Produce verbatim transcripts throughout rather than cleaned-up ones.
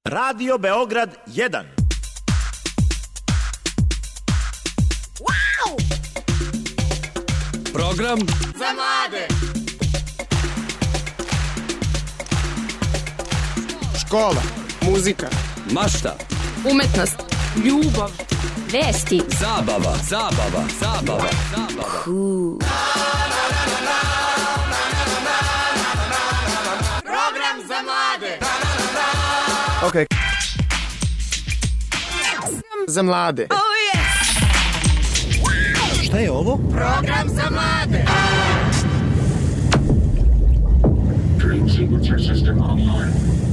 Radio Beograd jedan. Wow! Program za mlade. Škola, muzika, mašta, umetnost, ljubav, vesti, zabava, zabava, zabava, zabava. Cool. Program za mlade. Ok. Za mlade. Oh yes. Šta je ovo? Program za mlade. Dream sequencer system online.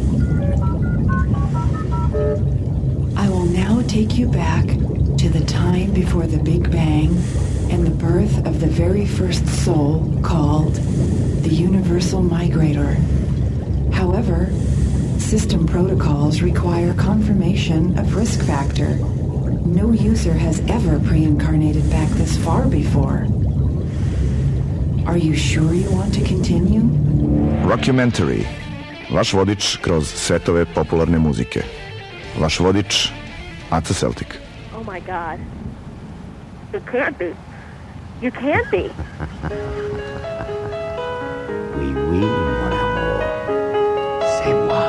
I will now take you back to the time before the Big Bang and the birth of the very first soul called the Universal Migrator. However, system protocols require confirmation of risk factor. No user has ever pre-incarnated back this far before. Are you sure you want to continue? Rockumentary. Vaš vodič kroz svetove popularne muzike. Vaš vodič, Aca Celtic. Oh my God. You can't be. You can't be. Oui, oui, mon amour. C'est moi.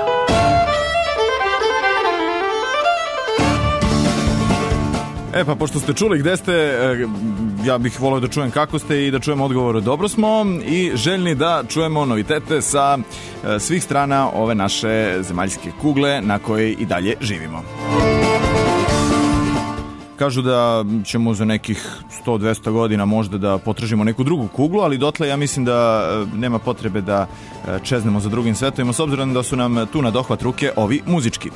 E pa, pošto ste čuli gde ste, ja bih volio da čujem kako ste i da čujem odgovor dobro smo i željni da čujemo novitete sa svih strana ove naše zemaljske kugle na kojoj i dalje živimo. Kažu da ćemo za nekih sto do dvesta godina možda da potražimo neku drugu kuglu, ali dotle ja mislim da nema potrebe da čeznemo za drugim svetovima, s obzirom da su nam tu na dohvat ruke ovi muzički.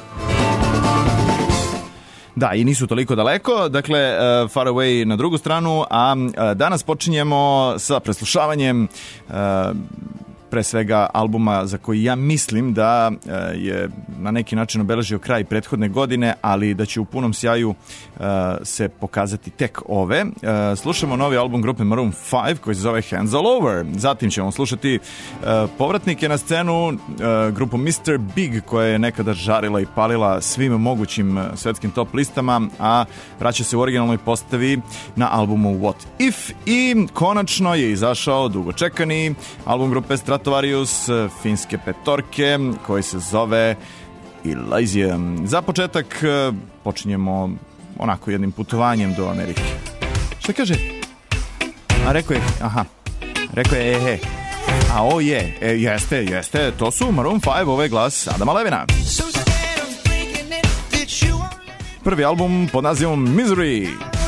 Da, i nisu toliko daleko, dakle, uh, Far Away na drugu stranu, a uh, danas počinjemo sa preslušavanjem uh, pre svega albuma za koji ja mislim da uh, je na neki način obeležio kraj prethodne godine, ali da će u punom sjaju uh, se pokazati tek ove. Uh, slušamo novi album grupe Maroon five koji se zove Hands All Over. Zatim ćemo slušati uh, povratnike na scenu, uh, grupu mister Big koja je nekada žarila i palila svim mogućim uh, svetskim top listama, a vraća se u originalnoj postavi na albumu What If, i konačno je izašao dugočekani album grupe Stratovarius, uh, finske petorke, koji se zove Elysium. Za početak uh, počinjemo onako jednim putovanjem do Amerike. Šta kaže? A rekao je, aha, rekao je, e, he. A o je, e, jeste, jeste, to su Maroon five, ovo je glas Adama Levina. Prvi album pod nazivom Misery.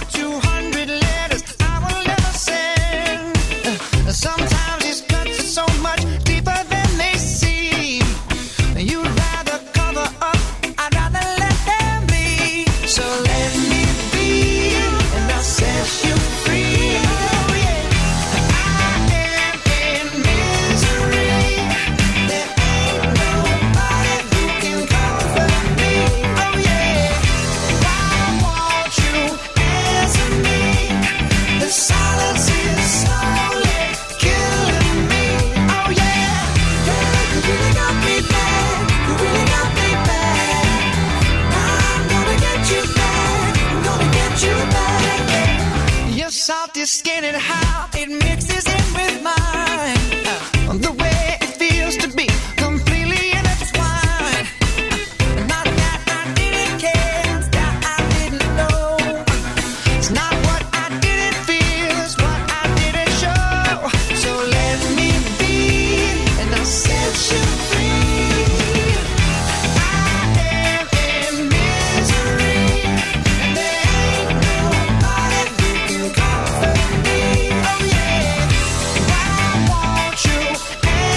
Your skin and how it mixes in with mine, uh, the way it feels to be completely intertwined. Uh, not that I didn't care, it's that I didn't know. It's not what I didn't feel, it's what I didn't show. So let me be, and I'll set you free. I am in misery, and there ain't nobody who can comfort me. Oh yeah, why won't you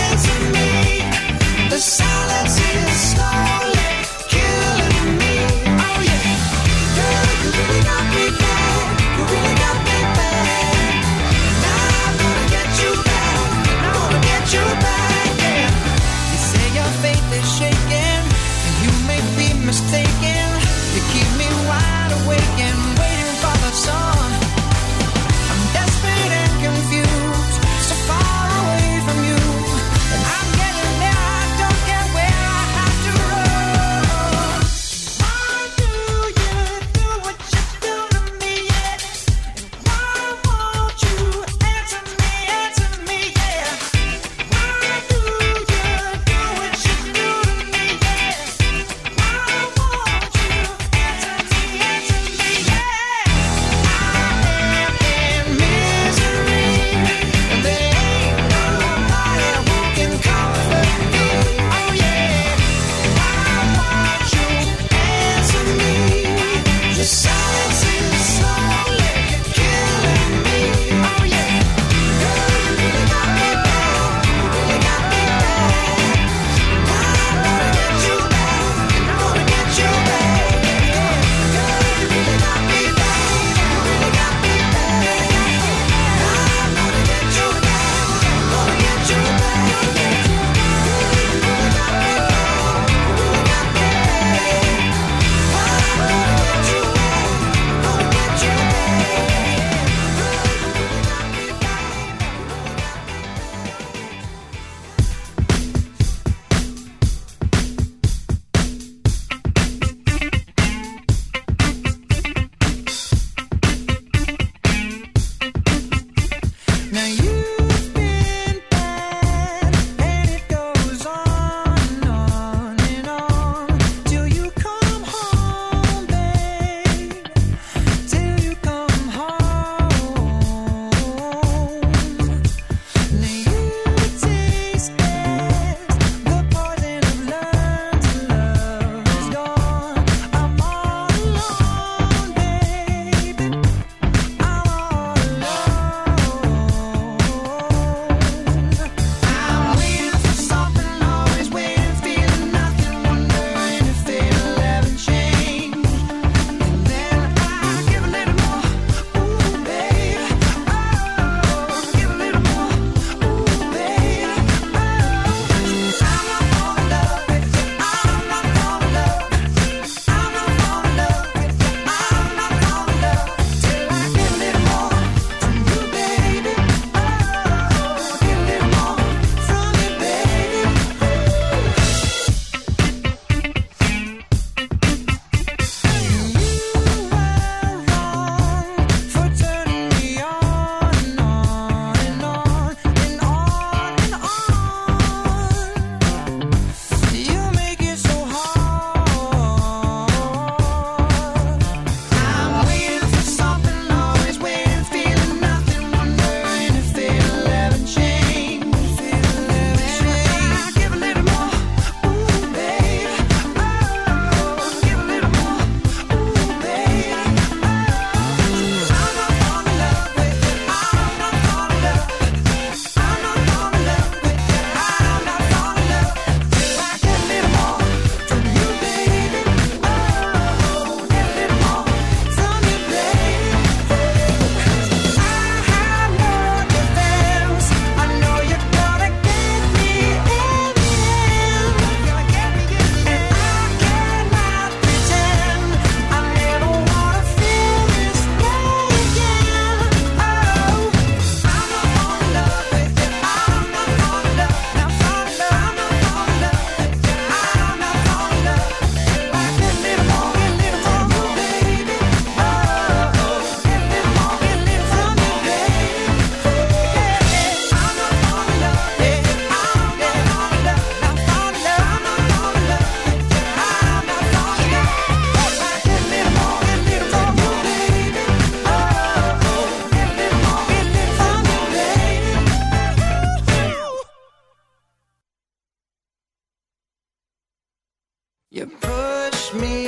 You push me.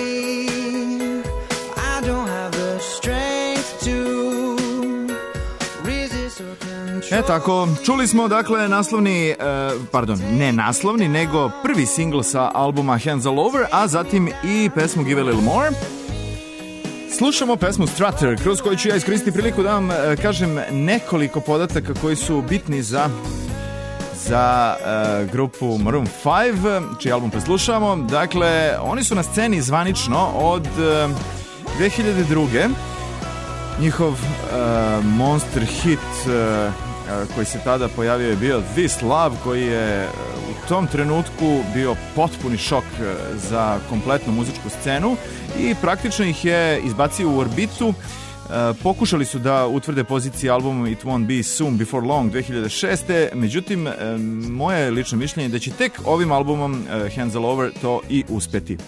I don't have the strength to resist or control. E tako, čuli smo dakle naslovni, uh, pardon, ne naslovni, nego prvi singl sa albuma Hands All Over, a zatim i pesmu Give a Little More. Slušamo pesmu Strutter, kroz koju ću ja iskoristiti priliku da vam uh, kažem nekoliko podataka koji su bitni za za uh, grupu Maroon five, čiji album preslušamo. Dakle, oni su na sceni zvanično od uh, dve hiljade druge. Njihov uh, monster hit uh, koji se tada pojavio je bio This Love, koji je u tom trenutku bio potpuni šok za kompletnu muzičku scenu i praktično ih je izbacio u orbitu. Pokušali su da utvrde pozicije albuma It Won't Be Soon Before Long dve hiljade šeste. Međutim, moje lično mišljenje je da će tek ovim albumom Hands All Over to i uspeti.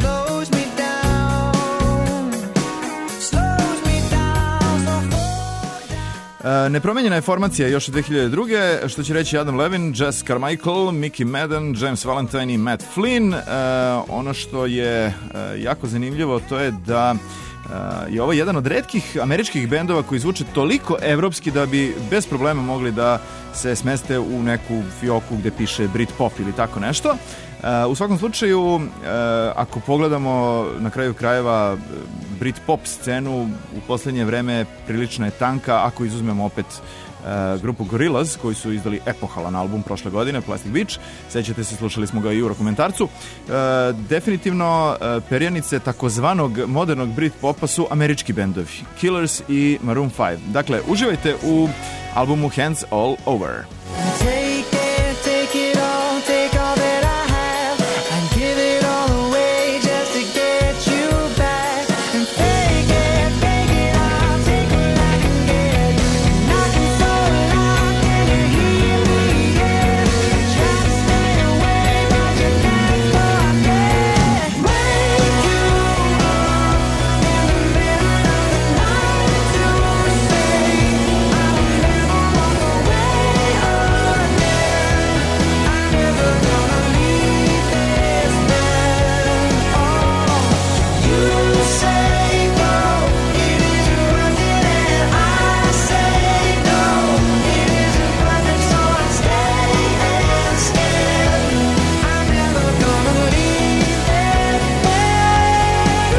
Nepromenjena je formacija još od dve hiljade druge, što će reći Adam Levin, Jess Carmichael, Mickey Madden, James Valentine i Matt Flynn. Ono što je jako zanimljivo to je da je ovo jedan od retkih američkih bendova koji zvuče toliko evropski da bi bez problema mogli da se smeste u neku fioku gde piše Britpop ili tako nešto. U svakom slučaju, ako pogledamo na kraju krajeva Britpop scenu, u posljednje vreme prilično je tanka, ako izuzmemo opet grupu Gorillaz, koji su izdali epohalan album prošle godine, Plastic Beach. Sećate se, slušali smo ga i u Eurokomentarcu. Definitivno perjanice takozvanog modernog Britpopa su američki bendovi, Killers i Maroon five. Dakle, uživajte u albumu Hands All Over. Take it, take it all, take all that I have, and give it all away just to get you back. And take it, take it all, take what I can get. Knocking so loud, can you hear me? Yeah. Try to stay away, but you can't forget. Wake you up in the middle of the night to say I'll never walk away again. I'm never gonna leave this bed. Oh, you say no, it isn't worth it, and I say no, it isn't worth it, so I stay instead. I'm never gonna leave this bed.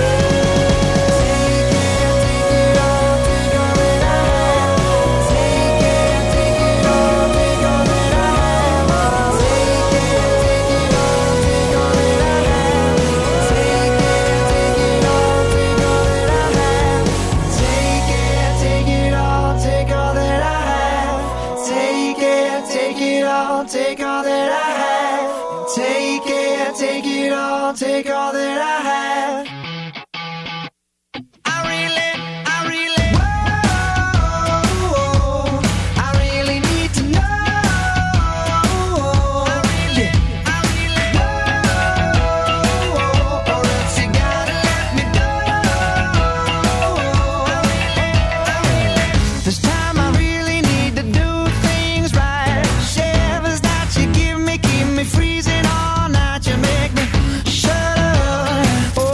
Take it, take it all, take all that I have. Take it, take it all, take all that I have. Take it, take it all, take all that I have. Take it, take it all, take all that I have. Take it, take it all, take all that I have. Take it, take it all, take all that I have. Take it, take it all, take all that I have. I really, I really, whoa, I really need to know. I really, I really, whoa, or else you gotta let me go. I really, I really, this time I really need to do things right. Shivers that you give me keep me freezing all night. You make me shut up. Oh,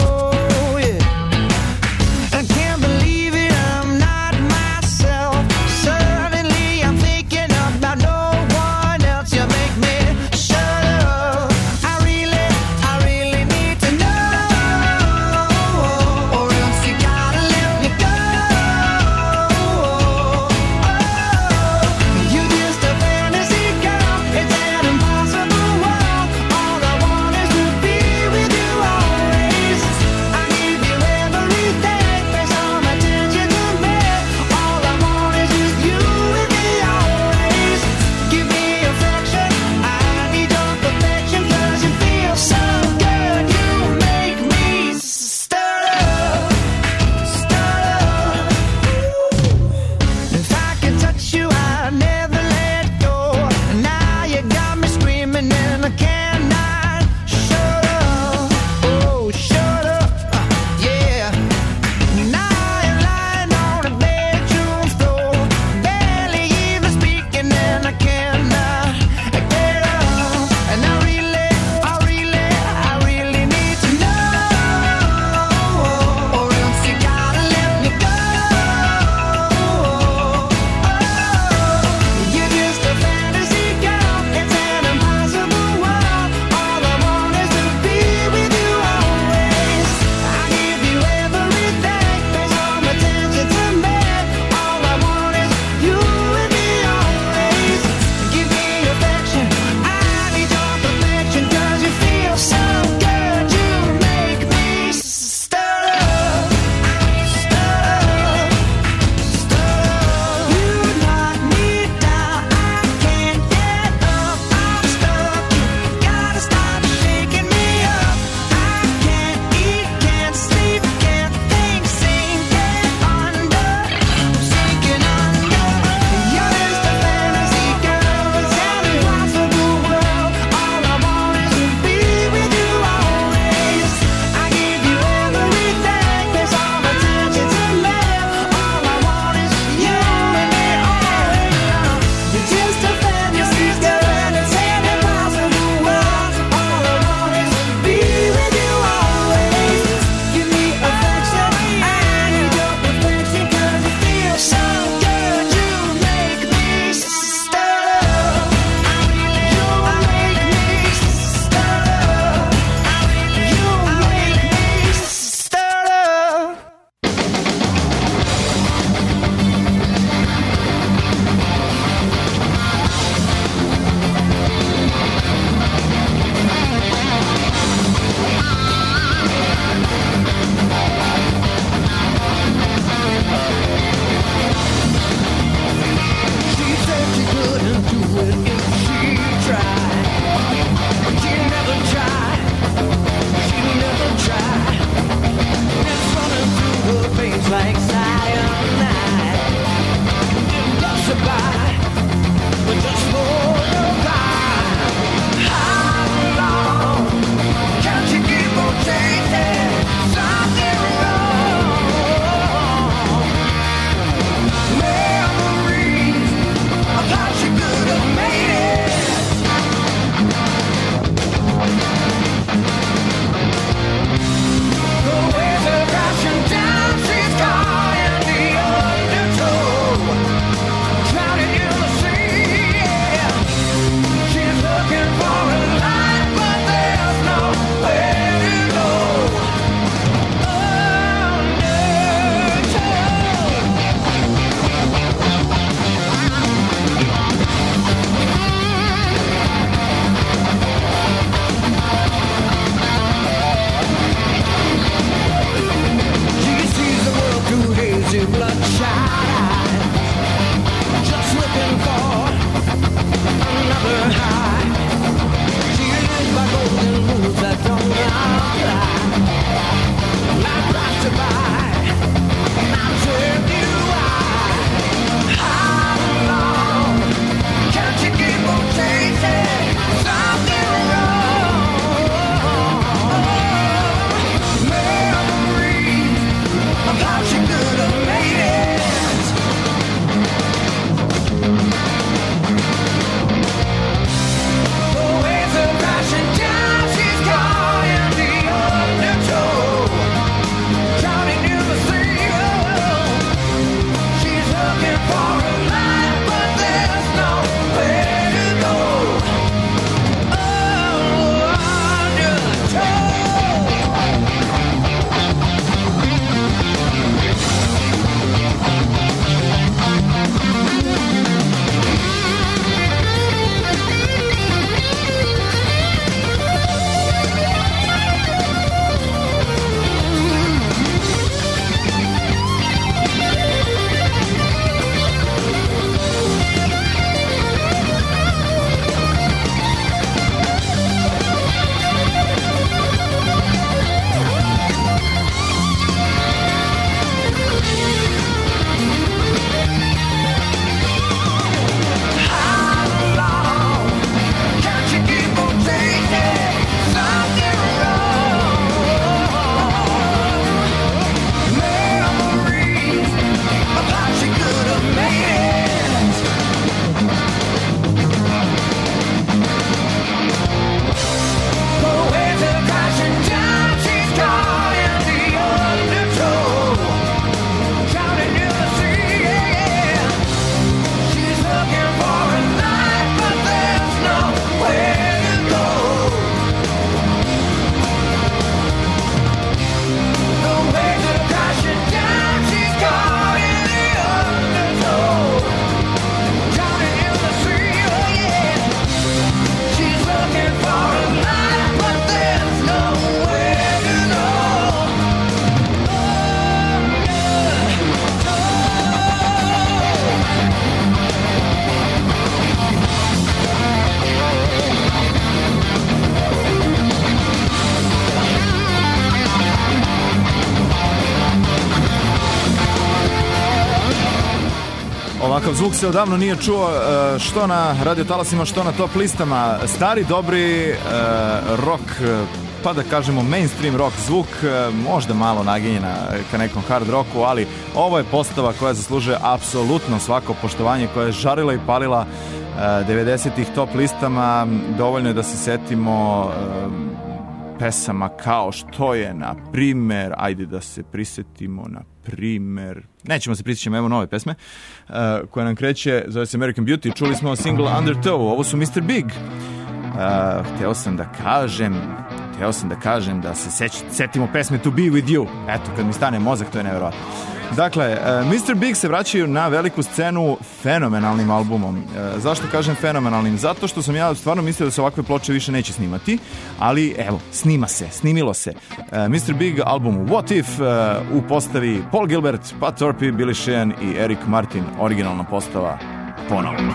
Ovakav zvuk se odavno nije čuo, e, što na radiotalasima, što na top listama. Stari, dobri e, rock, pa da kažemo mainstream rock zvuk, e, možda malo naginjena ka nekom hard rocku, ali ovo je postava koja zaslužuje apsolutno svako poštovanje, koja je žarila i palila e, devedesetih top listama. Dovoljno je da se setimo e, pesama kao što je, na primer, ajde da se prisetimo, na primer, nećemo se prisjećamo, evo nove pesme, uh, koja nam kreće, zove se American Beauty, čuli smo single Undertow, ovo su mister Big. Uh, hteo sam da kažem, hteo sam da kažem da se seć, setimo pesme To Be With You, eto, kad mi stane mozak, to je nevjerojatno. Dakle, uh, mister Big se vraćaju na veliku scenu fenomenalnim albumom. Uh, zašto kažem fenomenalnim? Zato što sam ja stvarno mislio da se ovakve ploče više neće snimati, ali evo, snima se, snimilo se. Uh, mister Big album What If, uh, u postavi Paul Gilbert, Pat Torpey, Billy Sheehan i Eric Martin, originalna postava ponovno.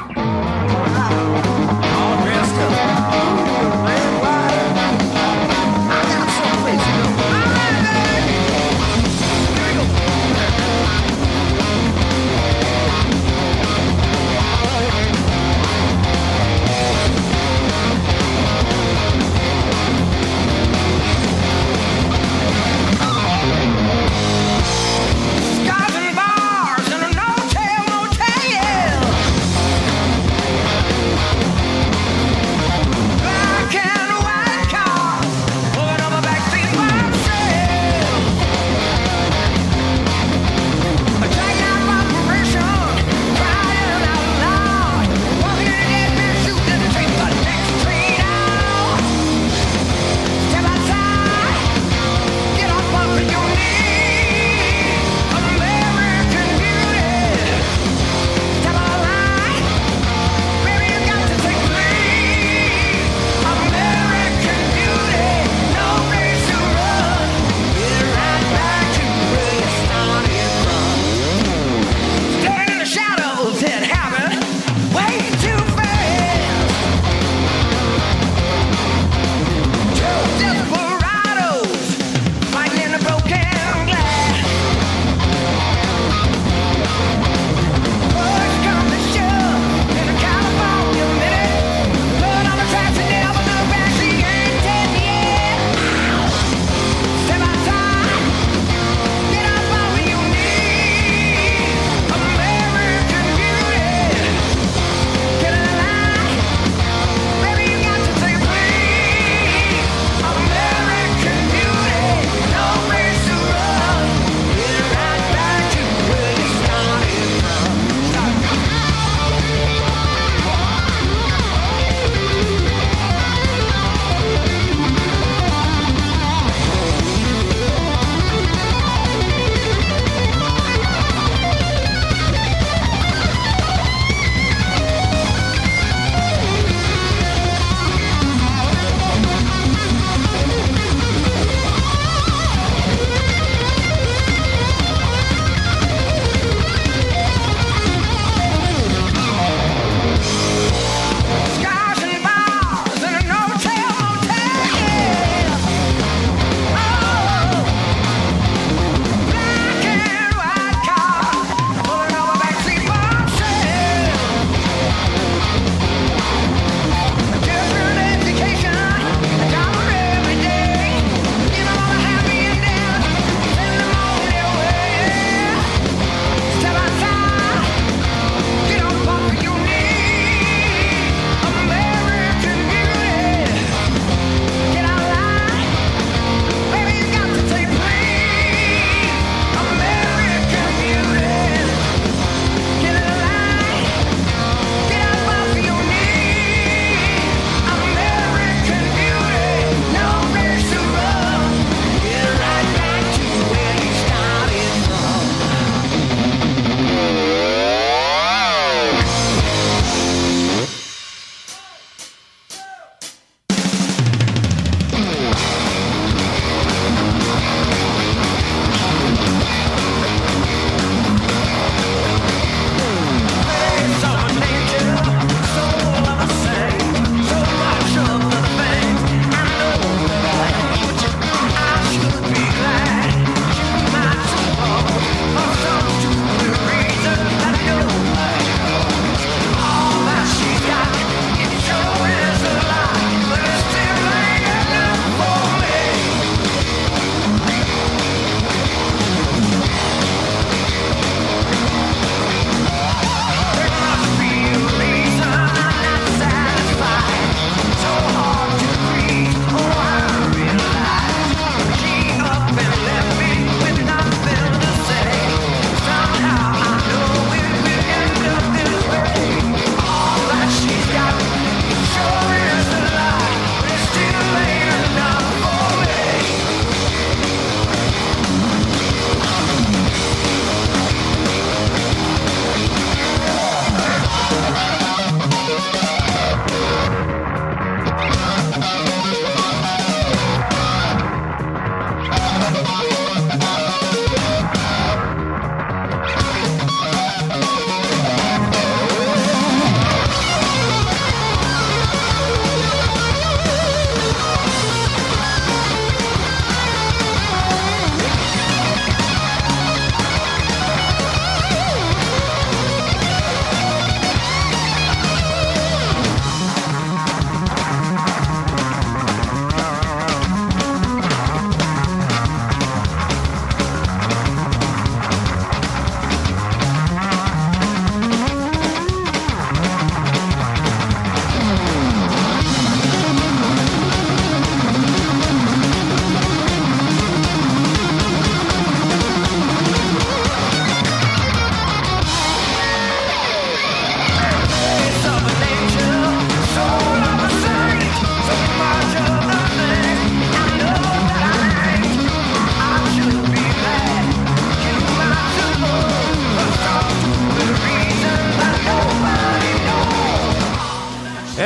Scars and bars and a no-tell motel.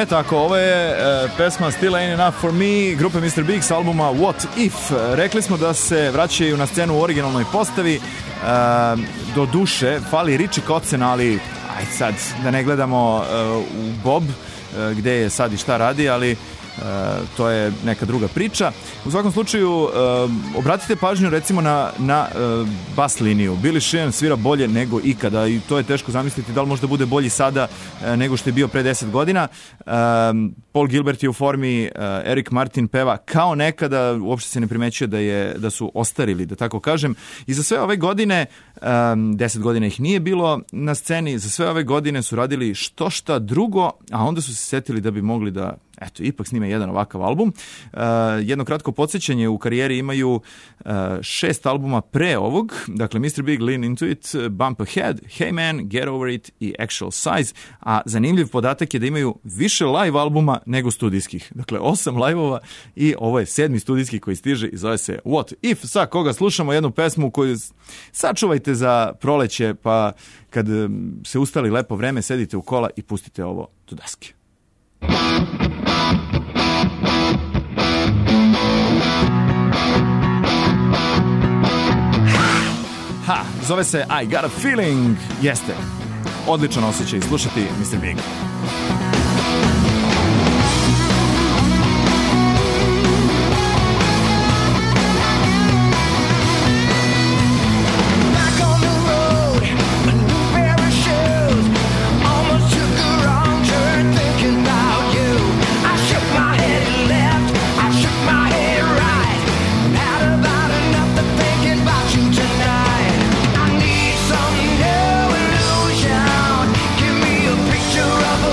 E tako, ovo je e, pesma Still Ain't Enough For Me, grupe mister Big s albuma What If. Rekli smo da se vraćaju na scenu u originalnoj postavi, e, do duše fali Richie Kotzen, ali aj sad da ne gledamo e, u Bob e, gde je sad i šta radi, ali Uh, to je neka druga priča. U svakom slučaju uh, obratite pažnju recimo na, na uh, bas liniju. Billy Sheehan svira bolje nego ikada i to je teško zamisliti da li možda bude bolji sada uh, nego što je bio pre deset godina. uh, Paul Gilbert je u formi, uh, Eric Martin peva kao nekada, uopšte se ne primećuje da, je, da su ostarili, da tako kažem. I za sve ove godine, um, deset godina ih nije bilo na sceni, za sve ove godine su radili što šta drugo, a onda su se setili da bi mogli da eto, ipak snime jedan ovakav album. Uh, jedno kratko podsjećanje, u karijeri imaju uh, šest albuma pre ovog, dakle mister Big, Lean Into It, Bump Ahead, Hey Man, Get Over It i Actual Size, a zanimljiv podatak je da imaju više live albuma nego studijskih. Dakle, osam live-ova i ovo je sedmi studijski koji stiže i zove se What If, sa koga slušamo jednu pesmu koju sačuvajte za proleće, pa kad se ustali lepo vreme, sedite u kola i pustite ovo do daske. Ha, zove se I Got a Feeling. Jeste, odličan osjećaj slušati mister Big. Give me a picture of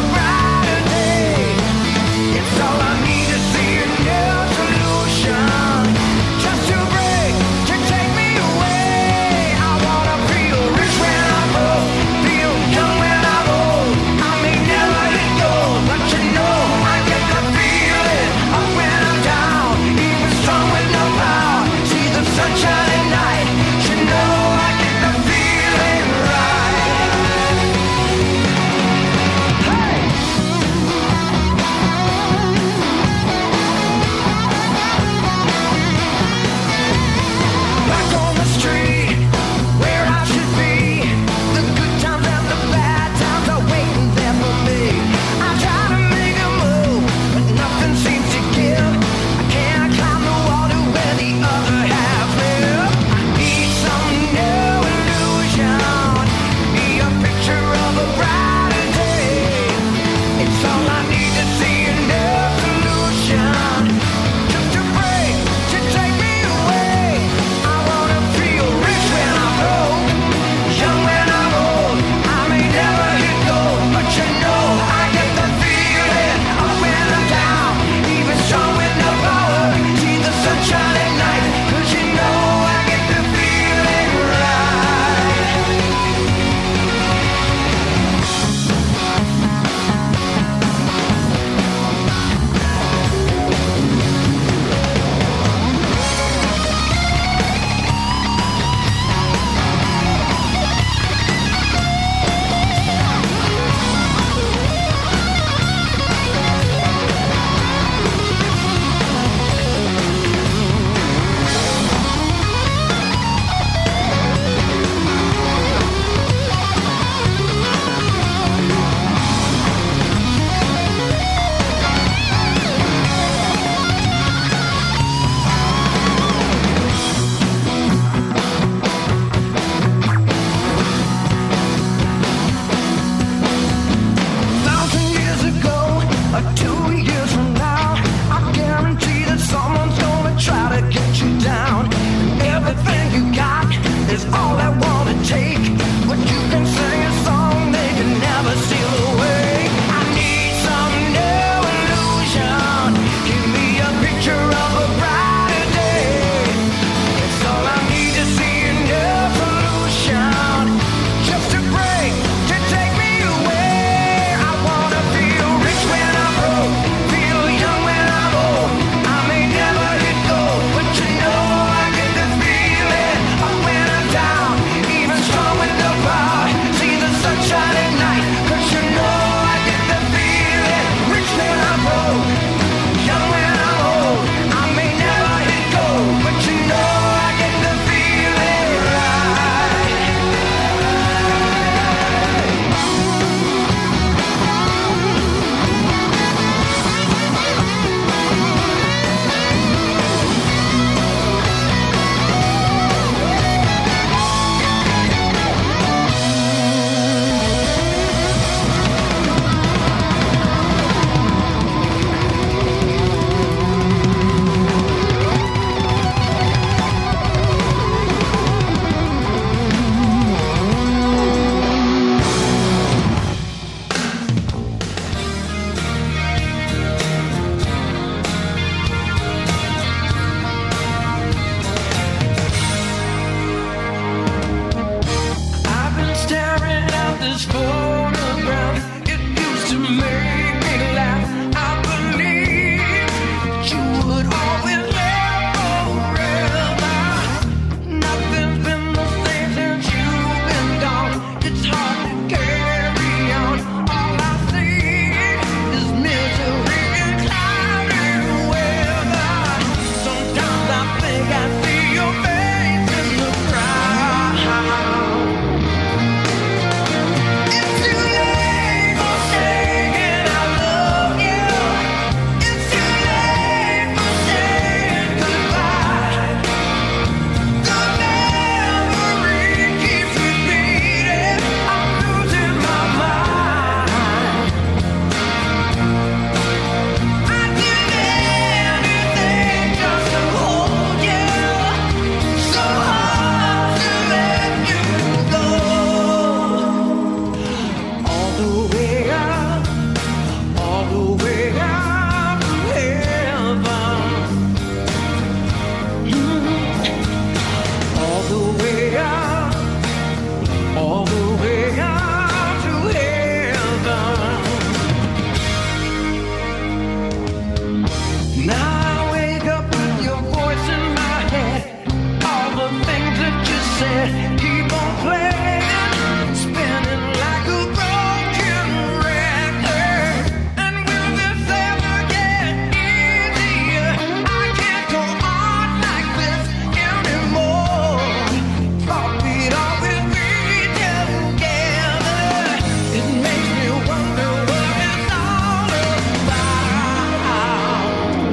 said, keep on playing, spinning like a broken record. And will this ever get easier? I can't go on like this anymore. Thought we'd always be together. It makes me wonder what it's all about.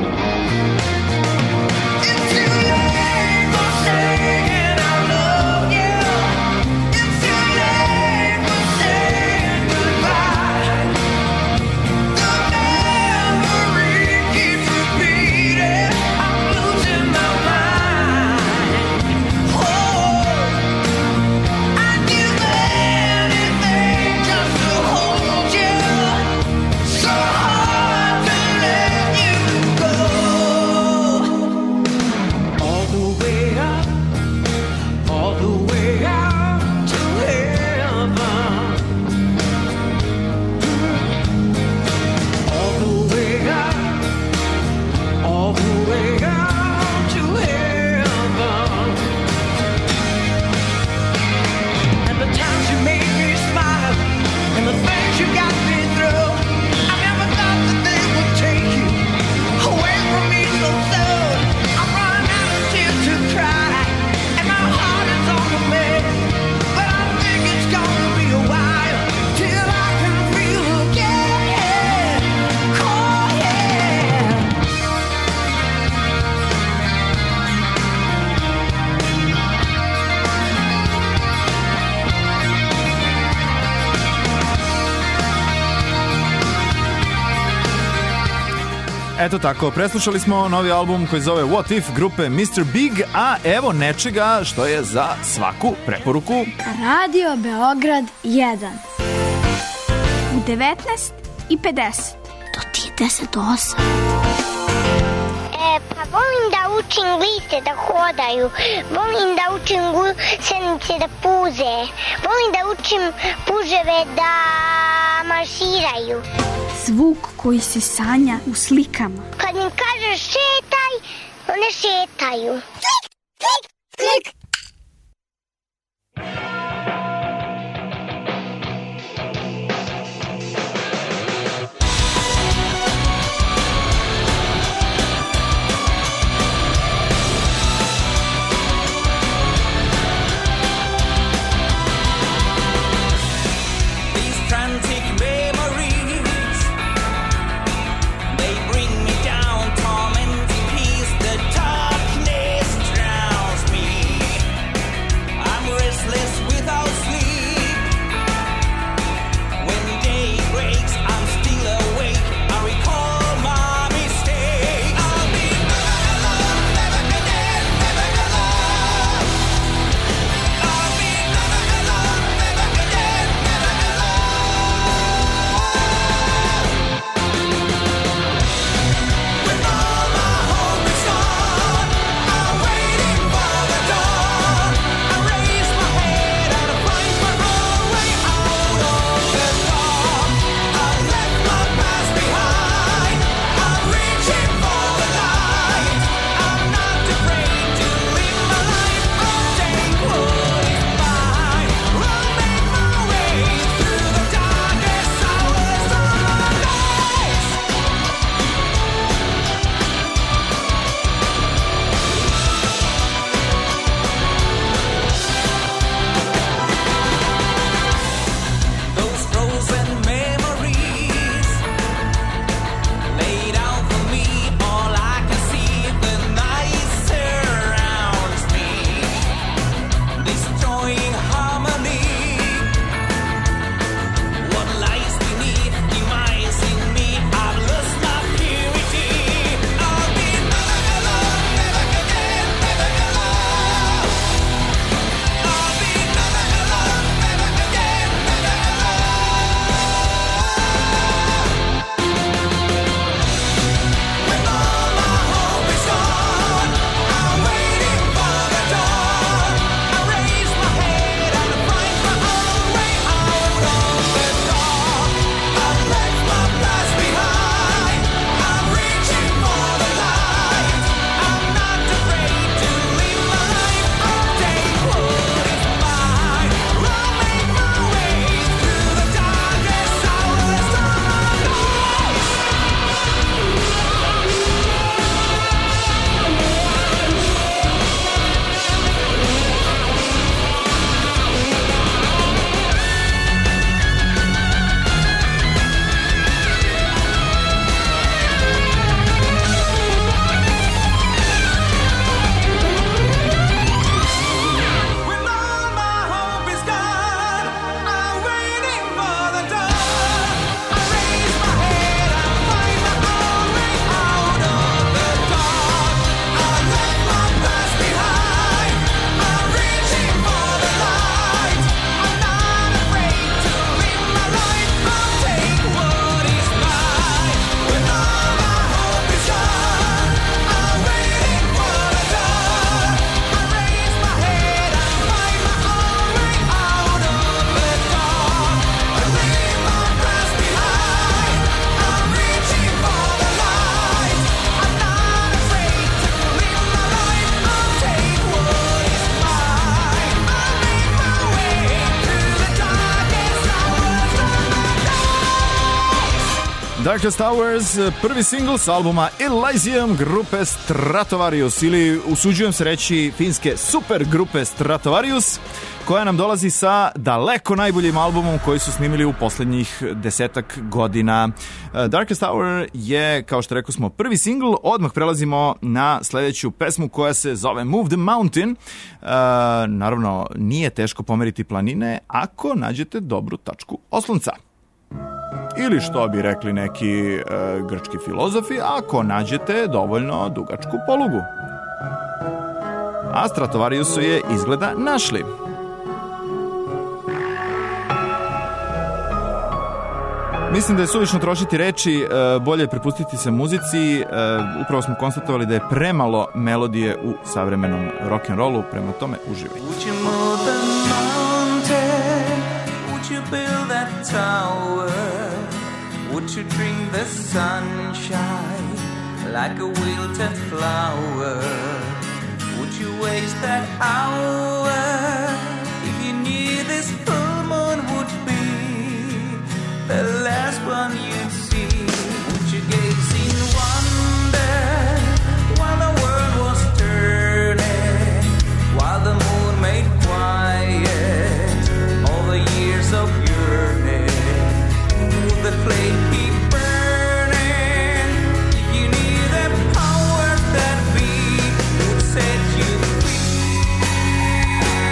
It's too late for saying I love you. It's too late for saying goodbye. The memory keeps repeating. I'm losing my mind. Oh, I'd give anything just to hold you. So hard to let you go. All the way up, all the way out to heaven. All the way up, all the way out to heaven. And the times you made me smile, and the things you got me through, I never thought that they would take you away from me so soon. I'm running out of tears to cry, and my heart is on the mend. But I think it's gonna be a while till I can feel again. Oh yeah. Eto tako, preslušali smo novi album koji zove What If grupe mister Big, a evo nečega što je za svaku preporuku. Radio Beograd jedan. U devetnaest i pedeset. Do trideset osam. E, pa volim da učim gliste da hodaju, volim da učim gusenice da puze, volim da učim puževe da marširaju. Zvuk koji se sanja u slikama. Kad im kažeš šetaj, one šetaju. Klik, klik, klik. These frantic memories, they bring me down, tormenting peace. The darkness drowns me. Darkest Hours, prvi singl s albuma Elysium grupe Stratovarius, ili usuđujem se reći finske super grupe Stratovarius, koja nam dolazi sa daleko najboljim albumom koji su snimili u poslednjih desetak godina. Darkest Hour je, kao što rekao smo, prvi singl. Odmah prelazimo na sledeću pesmu koja se zove Move the Mountain. Uh, naravno, nije teško pomeriti planine ako nađete dobru tačku oslonca. Ili što bi rekli neki e, grčki filozofi, ako nađete dovoljno dugačku polugu. A Stratovarius su je izgleda našli. Mislim da je suvišno trošiti reči, e, bolje je prepustiti se muzici. E, upravo smo konstatovali da je premalo melodije u savremenom rock'n'rollu, prema tome uživaj. Would you move the mountain? Would you build that tower? Would you drink the sunshine like a wilted flower? Would you waste that hour if you knew this full moon would be the last one you'd see? Would you gaze in wonder while the world was turning, while the moon made quiet all the years of yearning? Would the flame keep burning if you knew the power that beat would set you free?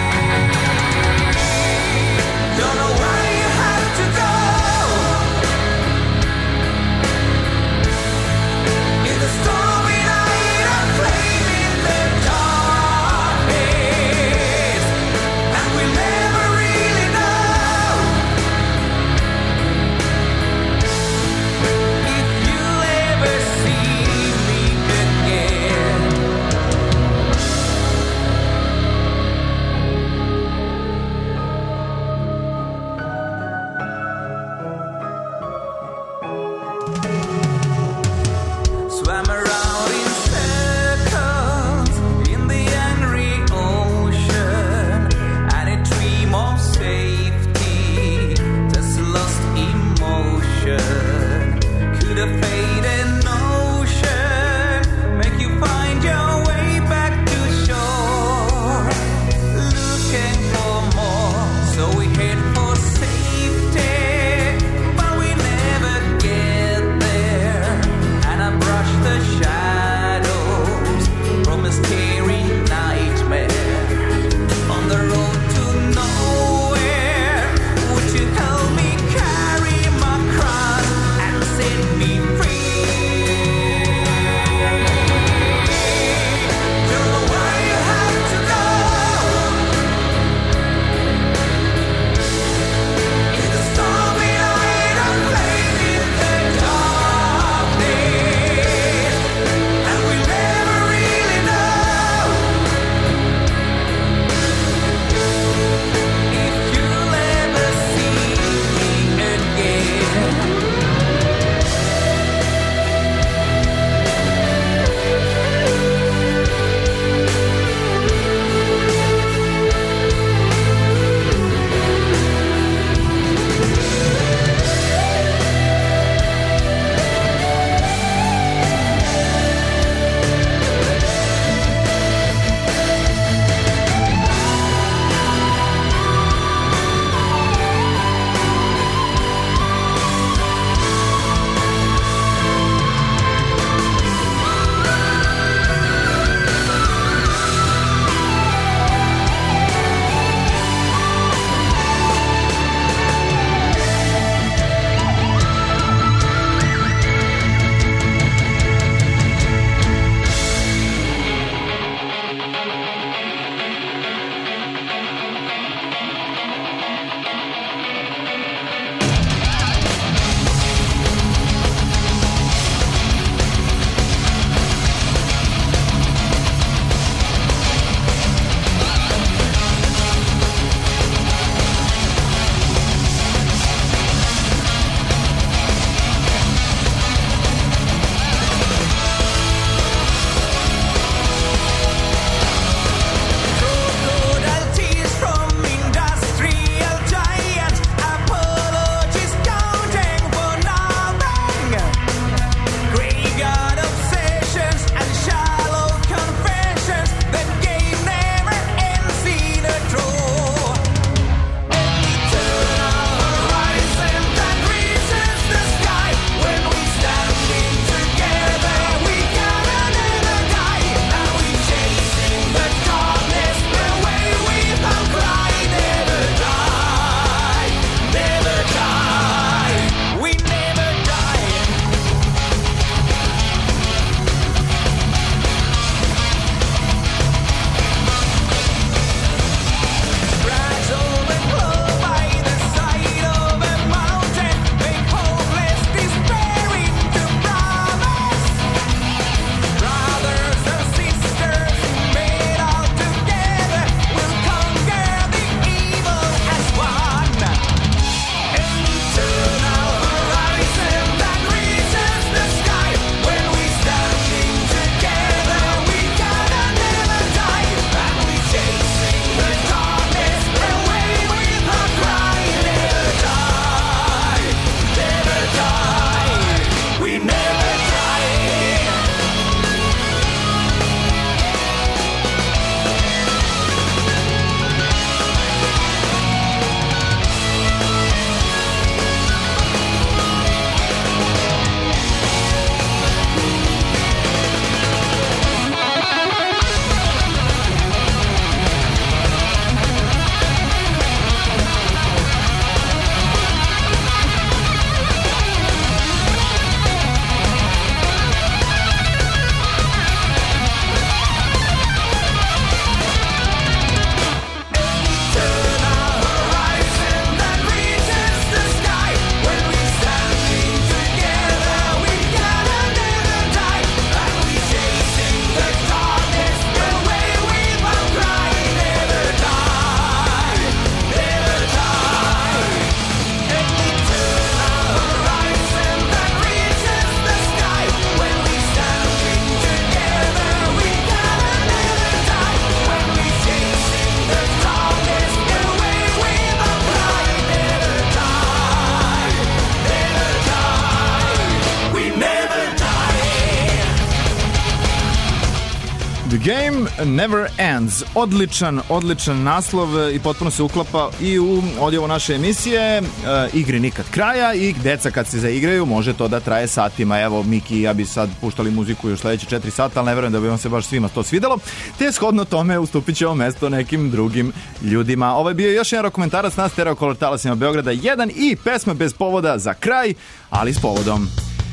Game Never Ends. Odličan, odličan naslov i potpuno se uklapa i u odjevo naše emisije. E, igri nikad kraja i deca kad se zaigraju može to da traje satima. Evo, Miki i ja bi sad puštali muziku još sledeće četiri sata, ali ne verujem da bi vam se baš svima to svidelo. Te shodno tome ustupit ćemo mesto nekim drugim ljudima. Ovo je bio još jedan rokomentarac na Stereo Color talasima Beograda jedan i pesma bez povoda za kraj, ali s povodom.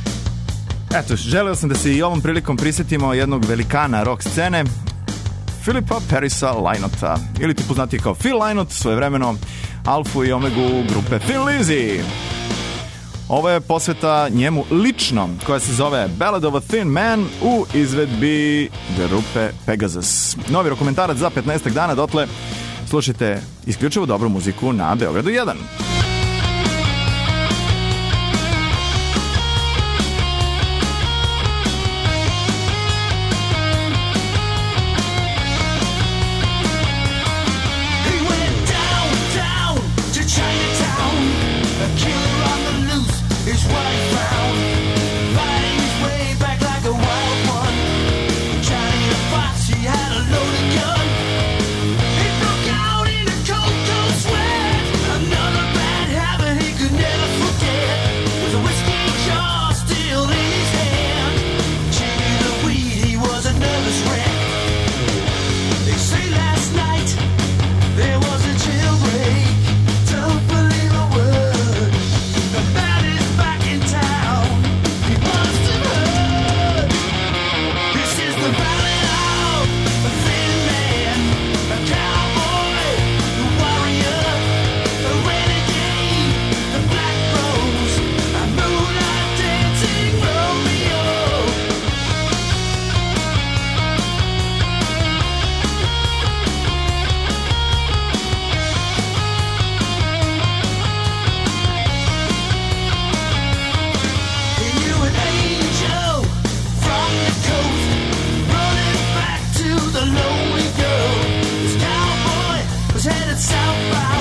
Eto, želeo sam da se i ovom prilikom prisjetimo jednog velikana rock scene, Philipa Perisa Lynota, ili ti poznati kao Phil Lynott, svojevremeno alfu i omegu grupe Thin Lizzy. Ovo je posveta njemu lično, koja se zove Ballad of a Thin Man u izvedbi grupe Pegasus. Novi rokomentarac za petnaestak dana, dotle slušajte isključivo dobru muziku na Beogradu jedan. South by